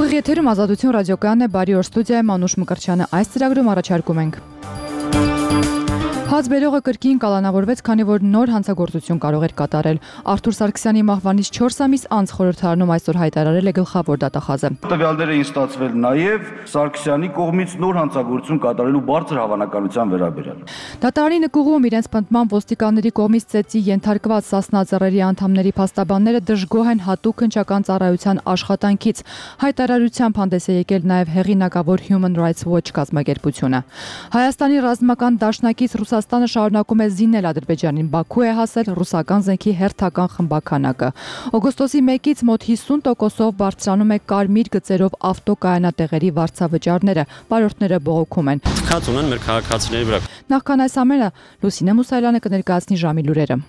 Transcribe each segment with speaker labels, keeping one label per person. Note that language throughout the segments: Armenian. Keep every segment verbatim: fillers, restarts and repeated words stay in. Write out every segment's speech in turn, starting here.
Speaker 1: Ուղիղ եթերում Ազատություն ռադիոկայանն է, բարի օր, ստուդիայում Անուշ Մկրտչյանը։ Այս ծրագրում առաջարկում ենք Հացբերողը կրկին կալանավորվեց, քանի որ նոր հանցագործություն կարող էր կատարել։ Արթուր Սարգսյանի մահվանից չորս ամիս անց խորհրդարանում այսօր հայտարարել է գլխավոր դատախազը։
Speaker 2: Տվյալները էին ստացվել նաև Սարգսյանի կողմից նոր հանցագործություն կատարելու բարձր հավանականության վերաբերյալ։
Speaker 1: Դատարանի նկուղում իրենց պնդմամբ ոստիկանների կողմից ծեծի ենթարկված Սասնա ծառերի անդամների փաստաբանները դժգոհ են հատուկ հնչական ծառայության աշխատանքից։ Հայտարարությամբ հանդես է եկել նաև հեղինակավոր Human Rights Watch կազմակերպությունը։ Հայաստանի ռազմական դաշնակից Ռուսաստանը շարունակում է զինել Ադրբեջանին, Բաքու է հասել ռուսական զենքի հերթական խմբականակը։ Օգոստոսի մեկից մոտ հիսուն տոկոսով բարձրանում է կարմիր գծերով ավտոկայանատեղերի վարձավճարները, վարորդները բողոքում են։
Speaker 3: Թքած ունեն մեր քաղաքացիների վրա։
Speaker 1: Նախքան այս ամենը Լուսինե Մուսայելյանը կներկայացնի ժամի լուրերը։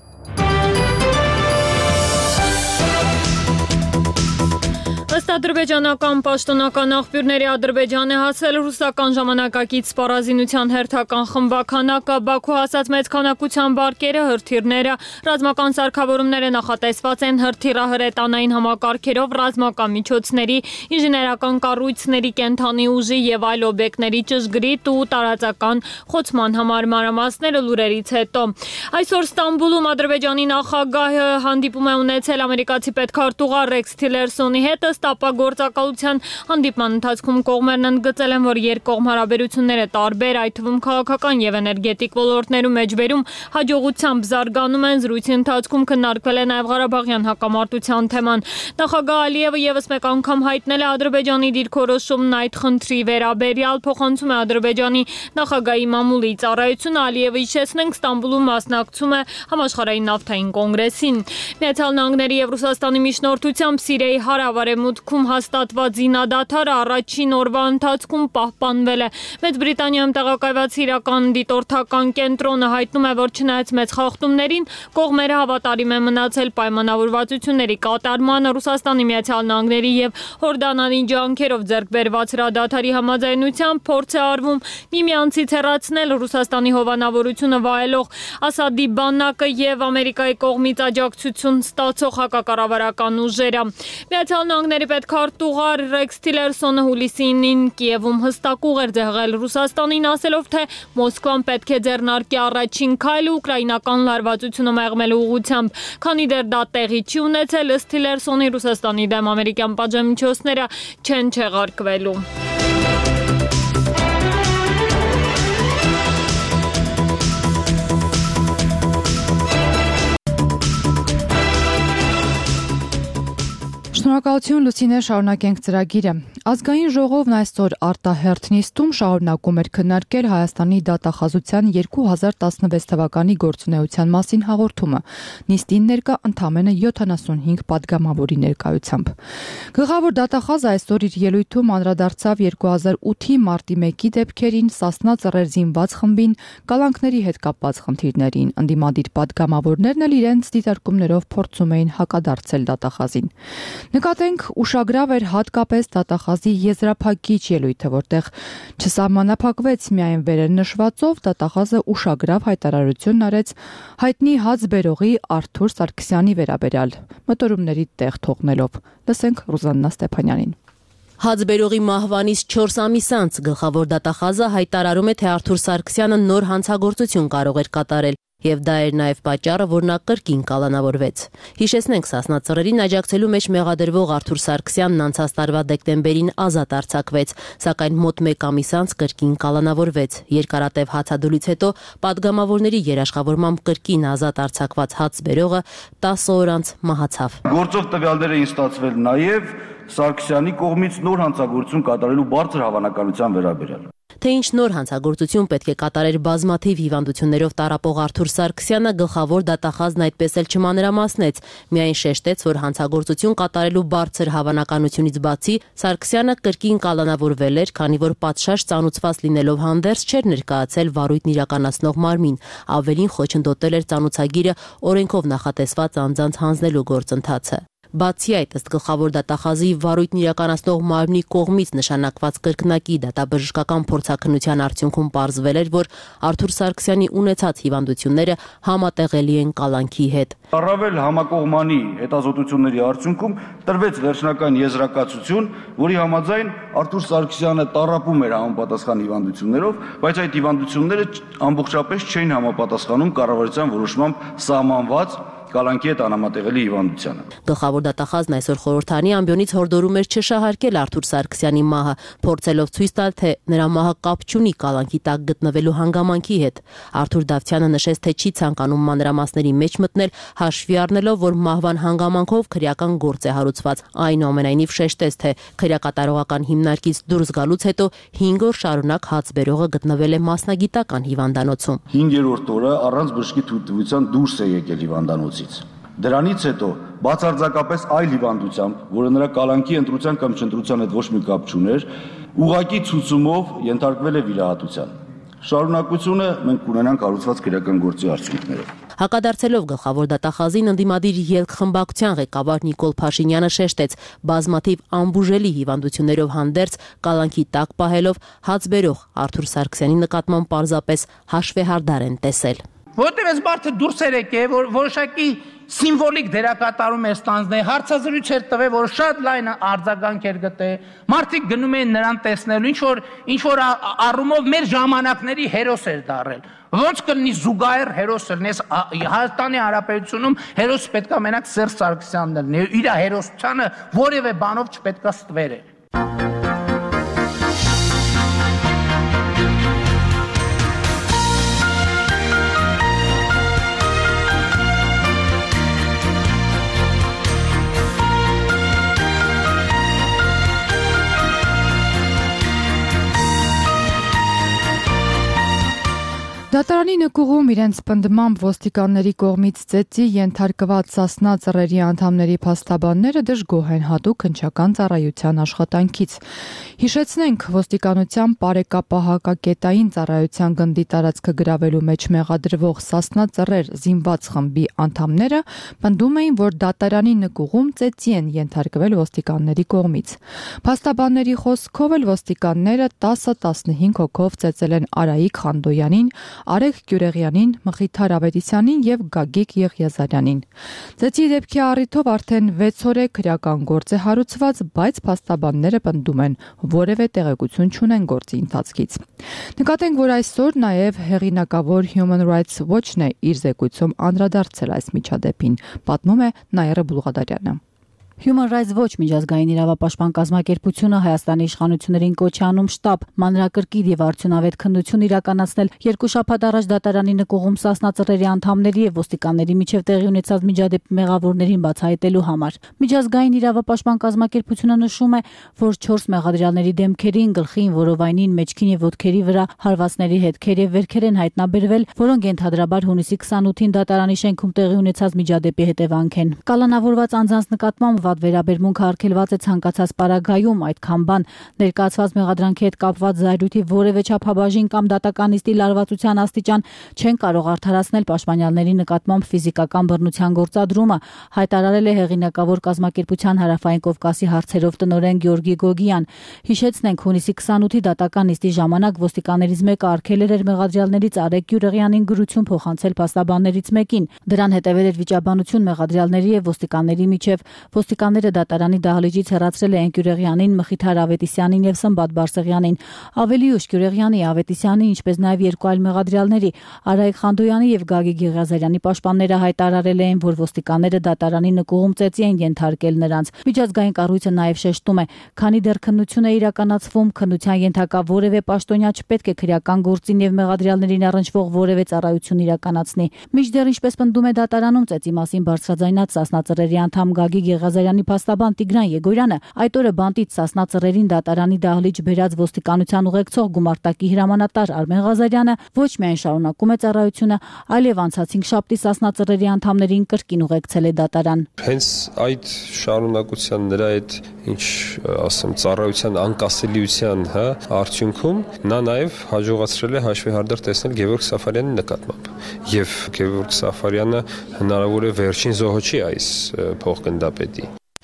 Speaker 4: Ըստ ադրբեջանական պաշտոնական աղբյուրների Ադրբեջան է հասել ռուսական ժամանակակից սպառազինության հերթական խմբականակը, Բաքու հասած մեծ քանակության բարկերը, հրթիռները, ռազմական սարքավորումները նախատեսված են հրթիռահրետանային համակարգերով, ռազմական միջոցների, ինժեներական կառույցների, կենդանի ուժի եւ այլ օբյեկտների ճշգրիտ ու տարածական խոցման համար մանրամասները լուրերից հետո։ Այսօր Ստամբուլում Ադրբեջանի նախագահը հանդիպում է ունեցել ամերիկացի պետքարտուղար Ռեքս Թիլերսոնի հետ։ Տապագործակալության հանդիպման ընթացքում կողմերն ընդգծել են, որ երկկողմ հարաբերությունները տարբեր, այդ թվում քաղաքական եւ էներգետիկ ոլորտներում մեջբերում հաջողությամբ զարգանում են։ Զրույցի ընթացքում քննարկվել է նաեւ Ղարաբաղյան հակամարտության թեման։ Նախագահ Ալիևը եւս մեկ անգամ հայտնել է Ադրբեջանի դիրքորոշումն այդ խնդրի վերաբերյալ, փոխանցում է Ադրբեջանի նախագահի մամուլի ծառայությունը։ Ալիևը հիշեցնենք Ստամբուլում մասնակցում է համաշխարհային նավթային կոնգրեսին։ Միացյալ Նահանգների եւ Ռուսաստանի միջնորդությամբ Սիրիայի հարավարևմուտքում հաստատված զինադադարը առաջին օրվա ընթացքում պահպանվել է։ Մեծ Բրիտանիայում տեղակայված իրական դիտորդական կենտրոնը հայտնում է, որ չնայած մեծ խախտումներին, կողմերը հավատարիմ են մնացել պայմանավորվածությունների կատարմանը։ Ռուսաստանի, Միացյալ Նահանգների եւ Հորդանանի ջանքերով ձեռք բերված հրադադարի համաձայնությամբ փորձ է արվում միմյանցից հեռացնել Ռուսաստանի հովանավորությունը վայելող Ասադի բանակը եւ Ամերիկայի կողմից աջակցություն ստացող հակակառավարական ուժերը։ Միացյալ Նահանգների պետքարտուղար Ռեքս Թիլերսոնը հուլիսին Կիևում հստակ ուղեր ձեղել Ռուսաստանին, ասելով, թե Մոսկվան պետք է ձեռնարկի առաջին քայլը ուկրաինական լարվածությունը մեղմելու ուղղությամբ։ Քանի դեռ դա տեղի չի ունեցել, ըստ Թիլերսոնի, Ռուսաստանի դեմ ամերիկյան պատժամիջոցները չեն չեղարկվելու։
Speaker 1: Շնորհակալություն Լուսինե, շարունակենք ծրագիրը։ Ազգային ժողովն այսօր արտահերթ նիստում շարունակում էր քննարկել Հայաստանի դատախազության երկու հազար տասնվեց թվականի գործունեության մասին հաղորդումը։ Նիստին ներկա ընդամենը յոթանասունհինգ պատգամավորի ներկայությամբ։ Գլխավոր դատախազը այսօր իր ելույթում անդրադարձավ երկու հազար ութի մարտի մեկի դեպքերին, Սասնա ծռեր զինված խմբին, կալանքների հետ կապված խնդիրներին։ Ընդդիմադիր պատգամավորներն էլ իրենց դիտարկումներով փորձում էին հակադարձել դատախազին։ Նկատենք ուշագրավ էր հատկապես դատախազի եզրափակիչ ելույթը, որտեղ չսահմանափակվեց միայն վերնշվածով, դատախազը ուշագրավ հայտարարություն արեց հայտնի հացբերողի Արթուր Սարգսյանի վերաբերյալ, մտորումների տեղ թողնելով։ Լսենք Ռուզաննա Ստեփանյանին։
Speaker 5: Հացբերողի մահվանից չորս ամիս անց գլխավոր դատախազը հայտարարում է, թե Արթուր Սարգսյանը նոր հանցագործություն կարող էր կատարել, եւ դա էր նաեւ պատճառը, որ նա կրկին կալանավորվեց։ Հիշեցնենք, Սասնա ծռերին աջակցելու մեջ մեղադրվող Արթուր Սարգսյանն անցած տարվա դեկտեմբերին ազատ արձակվեց, սակայն մոտ մեկ ամիս անց կրկին կալանավորվեց։ Երկարատև հացադուլից հետո պատգամավորների երաշխավորմամբ կրկին ազատ արձակված հացբերողը տասը օր անց մահացավ։
Speaker 2: Գործող տվյալները էին ստացվել նաև Սարգսյանի կողմից նոր հանցագործություն կատարելու բարձր հավանականության վերաբերյալ։
Speaker 5: Թե ինչ նոր հանցագործություն պետք է կատարեր բազմաթիվ հիվանդություններով տառապող Արթուր Սարգսյանը, գլխավոր դատախազն այդպես էլ չմանրամասնեց, միայն շեշտեց, որ հանցագործություն կատարելու բարձր հավանականությունից բացի Սարգսյանը կրկին կալանավորվել էր, քանի որ պատշաճ ծանուցված լինելով հանդերձ չէր ներկայացել վարույթն իրականացնող մարմին, ավելին խոչընդոտել էր ծանուցագիրը օրենքով նախատեսված անձանց հանձնելու գործընթացը։ Բացի այդ, ըստ գլխավոր դատախազի, վարույթն իրականացնող մարմնի կողմից նշանակված կրկնակի դատաբժշկական փորձաքննության արդյունքում պարզվել էր, որ Արթուր Սարգսյանի ունեցած հիվանդությունները համատեղելի են կալանքի հետ։
Speaker 2: Առավել համակողմանի հետազոտությունների արդյունքում տրվեց վերջնական եզրակացություն, որի համաձայն Արթուր Սարգսյանը տառապում էր համապատասխան հիվանդություններով, բայց այդ հիվանդությունները ամբողջապես չէին համապատասխանում կառավարության որոշմամբ սահմանված կալանքի հետ անհամատեղելի հիվանդությանը։
Speaker 5: Գլխավոր դատախազն այսօր խորհրդարանի ամբիոնից հորդորում էր չշահարկել Արթուր Սարգսյանի մահը, փորձելով ցույց տալ, թե նրա մահը կապ չունի կալանքի տակ գտնվելու հանգամանքի հետ։ Արթուր Դավթյանը նշեց, թե չի ցանկանում մանրամասների մեջ մտնել, հաշվի առնելով, որ մահվան հանգամանքով քրեական գործ է հարուցված։ Այնուամենայնիվ շեշտեց, թե քրեակատարողական հիմնարկից դուրս գալուց հետո հինգ օր շարունակ հաց բերողը գտնվել է մասնագիտական հիվանդանոցում։
Speaker 2: հինգերորդ օրը առանց բժշկի թույլտվության դուրս է եկել հիվանդանոցից։ Դրանից հետո բացարձակապես այլ հիվանդությամբ, որը նրա կալանքի ընտրության կամ չընտրության հետ ոչ մի կապ չուներ, ուղղակի ցուցումով ենթարկվել է վիրահատության։ Շարունակությունը մենք կունենանք հարուցված քրեական գործի արդյունքներով։
Speaker 5: Հակադարձելով գլխավոր դատախազին, ընդդիմադիր ելք խմբակցության ղեկավար Նիկոլ Փաշինյանը շեշտեց, բազմաթիվ անբուժելի հիվանդություններով հանդերձ կալանքի տակ պահելով հաց բերող Արթուր Սարգսյանի նկատմամբ պարզապես հաշվեհարդար են տեսել։
Speaker 6: Որտեղ այս մարդը դուրս էր եկել, որ որոշակի սիմվոլիկ դերակատարում էր ստանձնել, հարցազրույց էր տվել, որ շատ լայն արձագանք էր գտել։ Մարդիկ գնում էին նրան տեսնելու, ինչ որ ինչ որ առումով մեր ժամանակների հերոս էր դառել։ Ոնց կլինի զուգահեռ հերոս լինի, Հայաստանի Հանրապետությունում հերոս պետք է մենակ Սերժ Սարգսյանն լինի, իր հերոսությանը որևէ բանով չպետք է ստվեր։
Speaker 1: Դատարանի նկուղում իրենց պնդմամբ ոստիկանների կողմից ծեծի ենթարկված Սասնա ծռերի անդամների փաստաբանները դժգոհ են հատուկ հնչական ծառայության աշխատանքից։ Հիշեցնենք, ոստիկանության բարեկապահակակետային ծառայության գնդի տարածքը գրավելու մեջ մեղադրվող Սասնա ծռեր զինված խմբի անդամները պնդում էին, որ դատարանի նկուղում ծեծի են ենթարկվել ոստիկանների կողմից։ Փաստաբանների խոսքով էլ ոստիկանները տասը տասնհինգ հոգով ծեծել են Արայիկ Խանդոյանին, Արեգ Գյուրեղյանին, Մխիթար Ավետիսյանին եւ Գագիկ Եղիազարյանին։ Ծեծի դեպքի առիթով արդեն վեց օր է քրեական գործ է հարուցված, բայց փաստաբանները պնդում են, որևէ տեղեկություն չունեն գործի ընթացքից։ Նկատենք, որ այսօր նաեւ հեղինակավոր Human Rights Watch-ն է իր զեկույցում անդրադարձել այս միջադեպին, պատմում է Նաիրա Բուլղադարյանը։
Speaker 7: Human Rights Watch միջազգային իրավապաշտպան կազմակերպությունը Հայաստանի իշխանություններին կոչ է անում շտապ մանրակրկիտ եւ արդյունավետ քննություն իրականացնել երկու շաբաթ առաջ դատարանի նկուղում Սասնա ծռերի անդամների եւ ոստիկանների միջև տեղի ունեցած միջադեպի մեղավորներին բացահայտելու համար։ Միջազգային իրավապաշտպան կազմակերպությունը նշում է, որ չորս մեղադրյալների դեմքերին, գլխին, որովայնին, մեջքին եւ ոտքերի վրա հարվածների հետքեր եւ վերքեր են հայտնաբերվել, որոնք ենթադրաբար հունիսի քսանութին դատարանի շենքում տեղի ունեցած միջադեպի հետևանք են։ Կալանավորված անձանց նկատմամբ վատ վերաբերմունք արգելված է ցանկացած պարագայում, այդքան բան ներկայացված մեղադրանքի հետ կապված զայրույթի որևէ չափաբաժին կամ դատականիստի լարվածության աստիճան չեն կարող արդարացնել պաշտպանյալների նկատմամբ ֆիզիկական բռնության գործադրումը, հայտարարել է հեղինակավոր կազմակերպության Հարավային Կովկասի հարցերով տնօրեն Գյորգի Գոգիան։ Հիշեցնենք, հունիսի քսանութի դատական նիստի ժամանակ ոստիկաններից մեկը արգելել էր մեղադրյալներից Արեգ Գյուրեղյանին գրություն փոխանցել փաստաբաններից մեկին։ Դրան հետևել էր վիճաբանություն մեղադրյալների եւ ոստիկանների միջև։ Ոստիկանները դատարանի դահլիճից հեռացրել են Գյուրեղյանին, Մխիթար Ավետիսյանին եւ Սմբատ Բարսեղյանին։ Ավելի ուշ Գյուրեղյանի, Ավետիսյանի, ինչպես նաեւ երկու այլ մեղադրյալների Արայիկ Խանդոյանի եւ Գագիկ Եղիազարյանի պաշտպանները հայտարարել էին, որ ոստիկանները դատարանի նկուղում ծեծի են ենթարկել նրանց։ Միջազգային կառույցը նաեւ շեշտում է, քանի դեռ քննություն է իրականացվում, քննության ենթակա որևէ պաշտոնյա չպետք է քրեական գործին եւ մեղադրյալներին առնչվող որևէ ծառայություն իրականացնի։ Մինչդեռ, ինչպես պնդում է դատարանում, ծեծի մասին բարձրաձայնած Սասնա ծռերի անդամ Գագիկ Եղիազարյանի փաստաբան Տիգրան Եգորյանը այդ օրը բանտից Սասնա ծռերին դատարանի դահլիճ բերած ոստիկանության ուղեկցող գումարտակի հրամանատար Արմեն Ղազարյանը ոչ միայն շարունակում է ծառայությունը, այլև անցած հինգշաբթի Սասնա ծռերի անդամներին կրկին ուղեկցել է դատարան։
Speaker 8: Հենց այդ շարունակության նրա այդ ինչ ասեմ ծառայության անկասելիության, հա, արդյունքում նա նաև հաջողացրել է հաշվեհարդար տեսնել Գևորգ Սաֆարյանի նկատմամբ եւ Գևորգ Սաֆարյանը հնարավոր է վերջին զոհը չի այս փոխգնդապետի։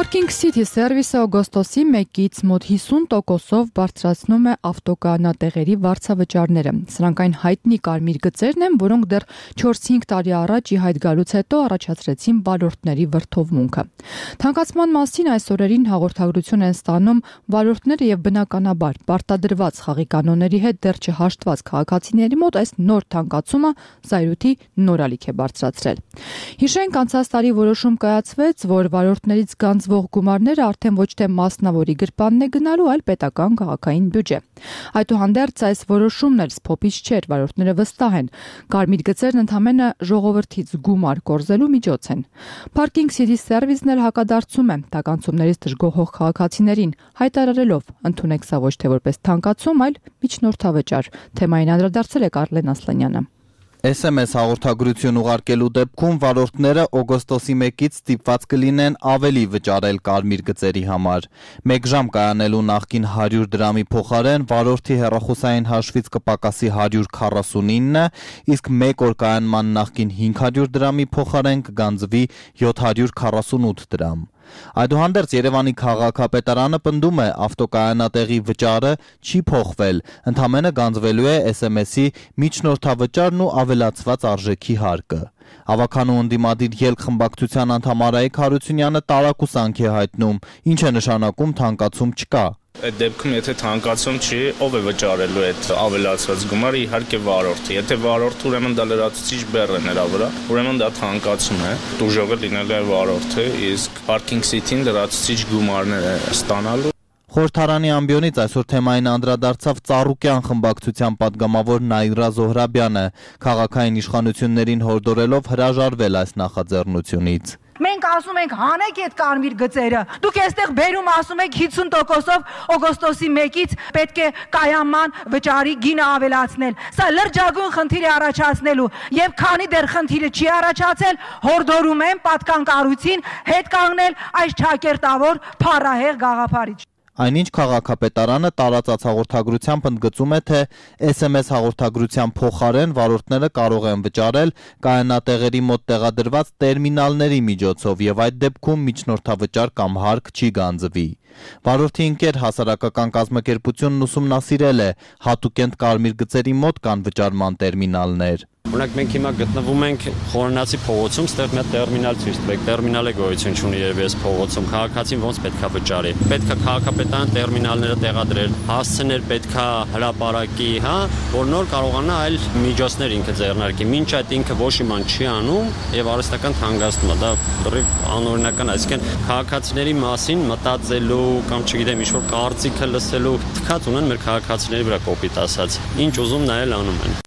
Speaker 1: Parking City Service-ը օգոստոսի մեկից մոտ հիսուն տոկոսով բարձրացնում է ավտոկայանատեղերի վարձավճարները։ Սրանք այն հայտնի կարմիր գծերն են, որոնք դեռ չորս-հինգ տարի առաջ ի հայտ գալուց հետո առաջացրեցին վարորդների վրդովմունքը։ Թանկացման մասին այս օրերին հաղորդագրություն են ստանում վարորդները եւ բնականաբար պարտադրված խաղի կանոնների հետ դեռ չհաշտված քաղաքացիների մոտ այս նոր թանկացումը զայրույթի նորալիք է բարձրացրել։ Հիշենք, անցած տարի որոշում կայացվեց, որ վարորդներից գանձվող գումարները արդեն ոչ թե մասնավորի գրպանն է գնալու, այլ պետական քաղաքային բյուջե։ Այդուհանդերձ այս որոշումն էլ սփոփիչ չէր, վարորդները վստահ են, կարմիր գծերն ընդհանրապես ժողովրդից գումար կորզելու միջոց են։ Parking City Service-ն էլ հակադարձում է տականցումներից դժգոհող քաղաքացիներին, հայտարարելով, ընդունեք սա ոչ թե որպես թանկացում, այլ միջնորդավճար։ Թեմային անդրադարձել է Կարլեն Ասլանյանը։
Speaker 9: S M S հաղորդագրություն ուղարկելու դեպքում վարորդները օգոստոսի մեկից ստիպված կլինեն ավելի վճարել կարմիր գծերի համար։ Մեկ ժամ կայանելու նախկին հարյուր դրամի փոխարեն վարորդի հեռախոսային հաշվից կպակասի հարյուր քառասունինը, իսկ մեկ օր կայանման նախկին հինգ հարյուր դրամի փոխարեն կգանձվի յոթ հարյուր քառասունութ դրամ։ Այդուհանդերձ Երևանի քաղաքապետարանը պնդում է, ավտոկայանատեղի վճարը չի փոխվել, ընդամենը գանձվելու է S M S-ի միջնորդավճարն ու ավելացված արժեքի հարկը։ Ավականու ընդդիմադիր ելք խմբակցության անդամ Արայիկ Հարությունյանը տարակուսանք է հայտնում, ինչ է նշանակում թանկացում չկա։
Speaker 10: Այդ դեպքում եթե թանկացում չի, ով է վճարելու այդ ավելացված գումարը, իհարկե վարորդը։ Եթե վարորդը ուրեմն դա լրացուցիչ բեռ է նրա վրա, ուրեմն դա թանկացում է։ Դուժողը լինելու է վարորդը, իսկ Parking City-ն լրացուցիչ գումարներ է ստանալու։
Speaker 9: Խորհրդարանի ամբիոնից այսօր թեմային անդրադարձավ Ծառուկյան խմբակցության падգամավոր Նաիրա Զոհրաբյանը, քաղաքային իշխանություններին հորդորելով հրաժարվել այս նախաձեռնությունից։
Speaker 11: Մենք ասում ենք հանեք այդ կարմիր գծերը։ Դուք այստեղ բերում ասում եք հիսուն տոկոսով օգոստոսի մեկից պետք է կայանման վճարի գինը ավելացնել։ Սա լրջագույն խնդիր է առաջացնելու եւ քանի դեռ խնդիրը չի առաջացել, հորդորում եմ պատկան կառույցին հետ կանգնել այս ճակերտավոր փառահեղ գաղափարից։
Speaker 9: Այնինչ քաղաքապետարանը տարածած հաղորդագրությամբ ընդգծում է, թե S M S հաղորդագրության փոխարեն վարորդները կարող են վճարել կայանատեղերի մոտ տեղադրված տերմինալների միջոցով եւ այդ դեպքում միջնորդավճար կամ հարկ չի գանձվի։ Վարորդի ընկեր հասարակական կազմակերպությունն ուսումնասիրել է հատուկենտ կարմիր գծերի մոտ կան վճարման տերմինալներ։
Speaker 3: Օրինակ մենք հիմա գտնվում ենք Խորենացի փողոցում, ստեղ մի տերմինալ ցույց տվեք, տերմինալը գոյություն չունի երևի այս փողոցում, քաղաքացին ոնց պետքա վճարի։ Պետքա քաղաքապետարան տերմինալները տեղադրել, հասցներ պետքա հրապարակի, հա, որ նոր կարողանա այլ միջոցներ ինքը ձեռնարկի։ Մինչ այդ ինքը ոչ իման չի անում եւ արհեստական թանկացնում է, դա դեռ անօրինական է, այսինքն քաղաքացիների մասին մտածելու կամ չգիտեմ ինչ-որ կարծիքը լսելու թքած ունեն մեր քաղաքացիների վրա կոպիտ ասած։ Ինչ ուզում նայել անում են։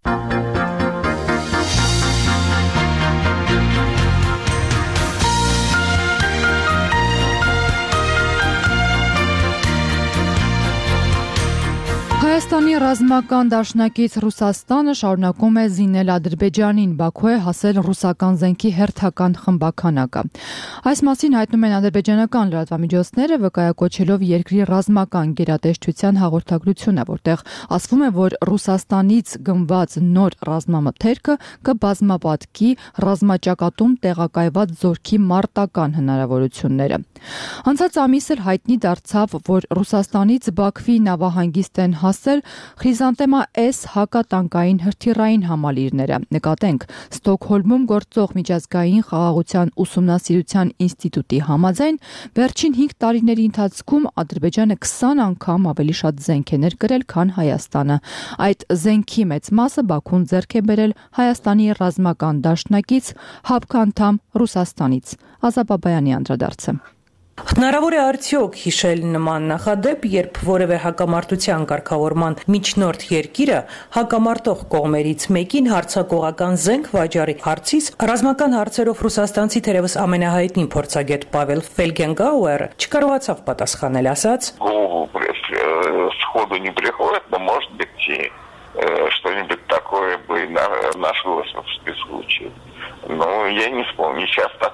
Speaker 1: Հայաստանի ռազմական դաշնակից Ռուսաստանը շարունակում է զինել Ադրբեջանին, Բաքու է հասել ռուսական զենքի հերթական խմբաքանակը։ Այս մասին հայտնում են ադրբեջանական լրատվամիջոցները, վկայակոչելով երկրի ռազմական գերատեսչության հաղորդագրությունը, որտեղ ասվում է, որ Ռուսաստանից գնված նոր ռազմամթերքը կբազմապատկի ռազմաճակատում տեղակայված զորքի մարտական հնարավորությունները։ Անցած ամիս էլ հայտնի դարձավ, որ Ռուսաստանից Բաքվի նավահանգիստ են հասել Խրիզանտեմա S հակատանկային հրթիռային համալիրները։ Նկատենք, Ստոկհոլմում գործող միջազգային խաղաղության ուսումնասիրության ինստիտուտի համաձայն վերջին հինգ տարիների ընթացքում Ադրբեջանը քսան անգամ ավելի շատ զենք է ներկրել, քան Հայաստանը։ Այդ զենքի մեծ մասը Բաքուն ձեռք է բերել Հայաստանի ռազմական դաշնակից ՀԱՊԿ անդամ Ռուսաստանից։ Ազատ Բաբայանի անդրադարձը։
Speaker 12: Հնարավոր է արդյոք հիշել նման նախադեպ, երբ որևէ հակամարտության կարգավորման միջնորդ երկիրը հակամարտող կողմերից մեկին հարձակողական զենք վաճառի հարցից ռազմական հարցերով ռուսաստանցի թերևս ամենահայտնի փորձագետ Պավել Ֆելգենգաուերը չկարողացավ պատասխանել, ասաց.
Speaker 13: Что-нибудь такое бы нашлось в случае. Но я не вспомню сейчас так по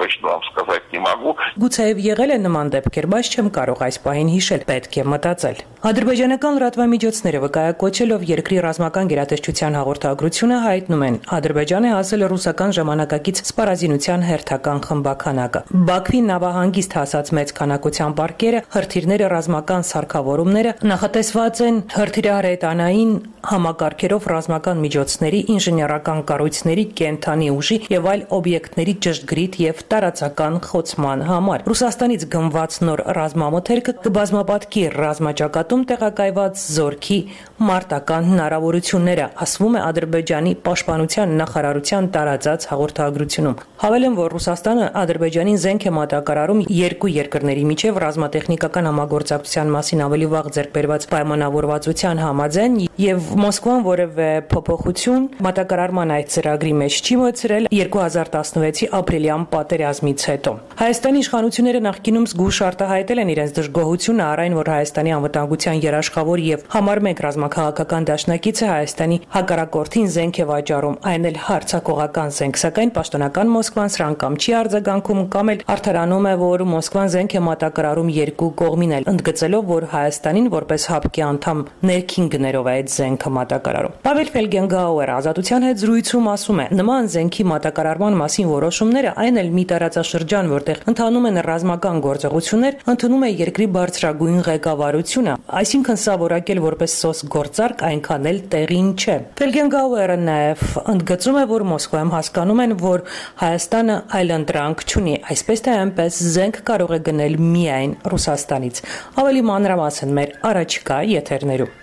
Speaker 13: точно вам сказать не могу.
Speaker 12: Գուցեև եղել է նման դեպքեր, բայց չեմ կարող այս պահին հիշել, պետք է մտածել։ Ադրբեջանական լրատվամիջոցները վկայակոչելով երկրի ռազմական գերատեսչության հաղորդագրությունը հայտնում են, Ադրբեջանը հասել է ռուսական ժամանակակից սպառազինության հերթական խմբականակը։ Բաքվի նավահանգիստ հասած մեծ քանակության պարկերը, հրթիռները, ռազմական սարքավորումները նախատեսված են հրթիռահրետանային համակարգերով ռազմական միջոցների, ինժեներական կառույցների, կենթանի ուժի եւ այլ օբյեկտների ճշգրիտ եւ տարածական խոցման համար։ Ռուսաստանից գնված նոր ռազմամթերքը կբազմապատկի ռազմաճակատում տեղակայված զորքի մարտական հնարավորությունները, ասվում է Ադրբեջանի պաշտպանության նախարարության տարածած հաղորդագրությունում։ Հավելեմ, որ Ռուսաստանը Ադրբեջանին զենք է մատակարարում երկու երկրների միջև ռազմատեխնիկական համագործակցության մասին ավելի վաղ ձեռք բերված պայմանավորվածության համաձայն եւ Մոսկվան որևէ փոփոխություն մատակարարման այդ ծրագրի մեջ չի մտցրել երկու հազար տասնվեցի ապրիլյան պատերազմից հետո։ Հայաստանի իշխանությունները նախկինում զգուշ արտահայտել են իրենց դժգոհությունը առ այն, որ Հայաստանի անվտանգության երաշխավոր եւ համար մեկ ռազմաքաղաքական դաշնակիցը Հայաստանի հակառակորդին զենք է վաճառում, այն էլ հարձակողական զենք, սակայն պաշտոնական Մոսկվան սրան կամ չի արձագանքում, կամ էլ արդարանում է, որ Մոսկվան զենք է մատակարարում երկու կողմին էլ, ընդգծելով, որ Հայաստանին որպես հապկի անդամ ներքին գներով է այդ զենքը մատակարարում։ Պավել Ֆելգենգաուերը Ազատության հետ զրույցում ասում է, նման զենքի մատակարարման մասին որոշումները, այն էլ մի տարածաշրջան, որտեղ ընթանում են ռազմական գործողություններ, ընդունում է երկրի բարձրագույն ղեկավարությունը, այսինքն սա որակել որպես սոս գործարք այնքան էլ տեղին չէ։ Ֆելգենգաուերը նաև ընդգծում է, որ Մոսկվայում հասկանում են, որ Հայաստանը այլընտրանք չունի, այսպես թե այնպես զենք կարող է գնել միայն Ռուսաստանից։ Ավելի մանրամասն մեր առաջիկա եթերներում։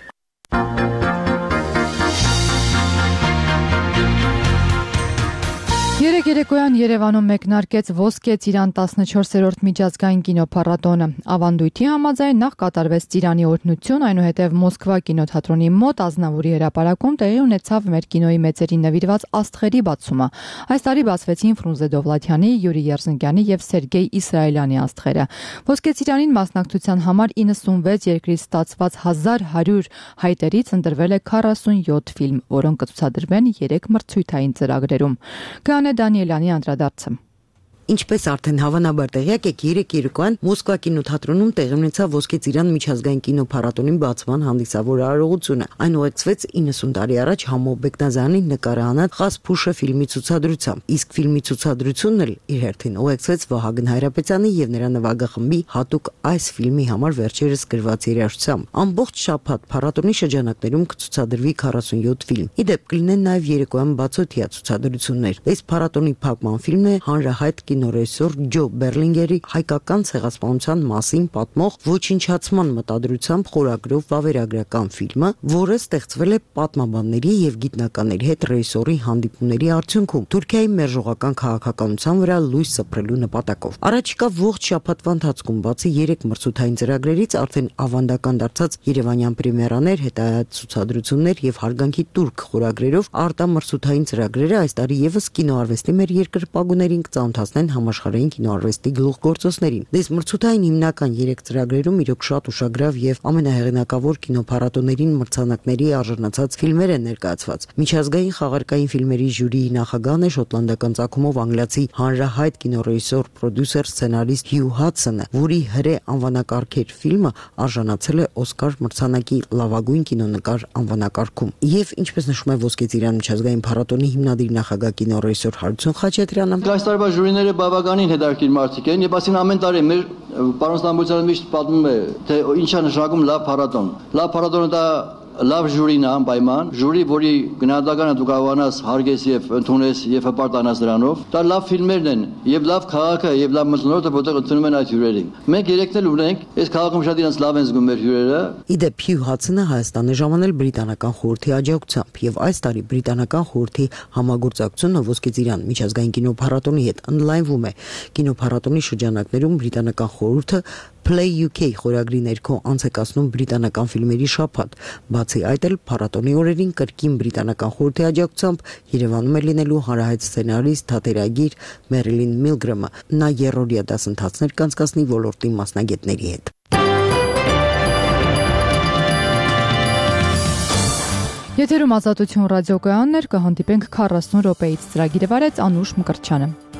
Speaker 1: Երեկ երեկոյան Երևանում մեկնարկեց Ոսկե Ծիրան տասնչորսերորդ միջազգային կինոփառատոնը։ Ավանդույթի համաձայն նախ կատարվեց Ծիրանի օրհնություն, այնուհետև Մոսկվա կինոթատրոնի մոտ Ազնավուրի հրապարակում տեղի ունեցավ մեր կինոյի մեծերին նվիրված աստղերի բացումը։ Այս տարի բացվեցին Ֆրունզե Դովլաթյանի, Յուրի Երզնկյանի եւ Սերգեյ Իսրայելյանի աստղերը։ Ոսկե Ծիրանին մասնակցության համար իննսունվեց երկրից ստացված հազար հարյուր հայտերից ընտրվել է քառասունյոթ ֆիլմ, որոնք կցուցադրվեն երեք մրցույթային ծրագրերում։ Դանիելյանի անդրադարձը։
Speaker 14: Ինչպես արդեն հավանաբար տեղյակ եք, երեկ երեկոյան Մոսկվա կինոթատրոնում տեղի ունեցավ Ոսկե Ծիրան միջազգային կինոփառատոնի բացման հանդիսավոր արարողությունը։ Այն ուղեկցվեց իննսուն տարի առաջ Համո Բեկնազյանի նկարահանած Խասփուշը ֆիլմի ցուցադրությամբ, իսկ ֆիլմի ցուցադրությունն էլ իր հերթին ուղեկցվեց Վահագն Հայրապետյանի եւ նրա նվագախմբի հատուկ այս ֆիլմի համար վերջերս գրված երաժշտությամբ։ Ամբողջ շաբաթ փառատոնի շրջանակներում կցուցադրվի քառասունյոթ ֆիլմ։ Իդեպ կլինեն նաեւ երեկոյան բացօթյա ցուցադրություններ։ Այս փառատոնի փակման ֆիլմն է հանրահայտ կինոռեժիսոր Ջո Բերլինգերի հայկական ցեղասպանության մասին պատմող ոչնչացման մտադրությամբ խորագրով վավերագրական ֆիլմը, որը ստեղծվել է պատմաբանների եւ գիտնականների հետ ռեժիսորի հանդիպումների արդյունքում Թուրքիայի մերժողական քաղաքականության վրա լույս սփռելու նպատակով։ Առաջիկա ողջ շաբաթվա ընթացքում բացի երեք մրցութային ծրագրերից արդեն ավանդական դարձած Երևանյան պրեմիերաներ, հետայած ցուցադրություններ եւ հարգանքի турք խորագրերով արտամրցութային ծրագրերը այս տարի եւս կինոարվեստի մեր երկրպագուներին կծանոթացնեն համաշխարհային կինոարվեստի գլուխգործոցներին։ Դες մրցութային հիմնական երեք ծրագրերում իրոք շատ ուշագրավ եւ ամենահեղինակավոր կինոփառատոներին մրցանակների արժանացած ֆիլմեր են ներկայացված։ Միջազգային խաղարկային ֆիլմերի ժյուրիի նախագահն է շոտլանդական ծագումով անգլիացի հանրահայտ կինոռեժիսոր, պրոդյուսեր, սցենարիստ Հյու Հադսոնը, որի հրե անվանակարգեր ֆիլմը արժանացել է Օսկար մրցանակի լավագույն կինոնկար անվանակարգում։ Եվ ինչպես նշում է Ոսկե Ծիրան միջազգային փառատոնի հիմնադիր նախագահ կինոռեժիսոր Հարություն Խաչատրյանը,
Speaker 15: այս տարվա ժյուրիները բավականին հետաքրքիր մարդիկ են եւ ասին ամեն տարի մեր պարոն Ստամբուլյանը միշտ պատմում է, թե ինչ է նշանակում լավ փառատոն։ Լավ փառատոնը դա լավ ժյուրին է անպայման, ժյուրի, որի գնահատականը դու կարողանաս հարգես եւ ընդունես եւ հպարտանաս դրանով։ Դա լավ ֆիլմերն են եւ լավ քաղաքը եւ լավ մթնոլորտը, որտեղ ընդունում են այդ հյուրերին։ Մենք երեքն էլ ունենք, այս քաղաքում շատ իրենց լավ են զգում մեր հյուրերը։
Speaker 14: Իդեպ Հյու Հադսոնը Հայաստանը ժամանել բրիտանական խորհրդի աջակցությամբ եւ այս տարի բրիտանական խորհրդի համագործակցությունը Ոսկե Ծիրան միջազգային կինոփառատոնի հետ ընդլայնվում է։ Կինոփառատոնի շրջանակներում բրիտանական խորհուրդը Play յու քեյ խորագրի ներքո անցեկացնում բրիտանական ֆիլմերի շաբաթ։ Բացի այդ էլ փառատոնի օրերին կրկին բրիտանական խորհրդի աջակցությամբ Երևանում է լինելու հանրահայտ սցենարիստ, թատերագիր Մերիլին Միլգրամը։ Նա երրորդյա դասընթացներ կանցկացնի ոլորտի մասնագետների հետ։
Speaker 1: Եթերում Ազատություն ռադիոկայաններ, կհանդիպենք քառասուն րոպեից, ծրագիրը վարեց Անուշ Մկրտչյանը։